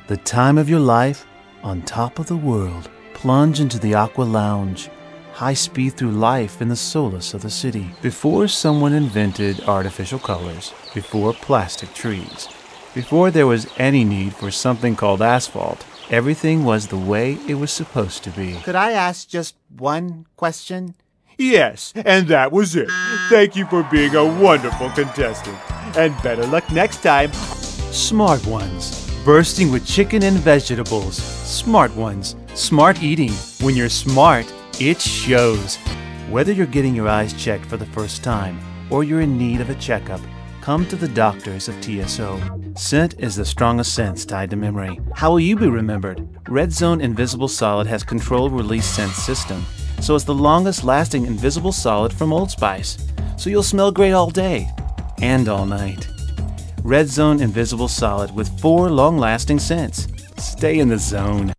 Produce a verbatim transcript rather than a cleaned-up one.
The time of your life on top of the world. Plunge into the Aqua Lounge. High speed through life in the solace of the city. Before someone invented artificial colors, before plastic trees, before there was any need for something called asphalt, everything was the way it was supposed to be. Could I ask just one question? Yes, and that was it. Thank you for being a wonderful contestant. And better luck next time. Smart Ones. Bursting with chicken and vegetables. Smart Ones. Smart eating. When you're smart, it shows. Whether you're getting your eyes checked for the first time or you're in need of a checkup, come to the doctors of T S O. Scent is the strongest sense tied to memory. How will you be remembered? Red Zone Invisible Solid has controlled release scent system, so it's the longest lasting invisible solid from Old Spice. So you'll smell great all day and all night. Red Zone Invisible Solid with four long-lasting scents. Stay in the zone.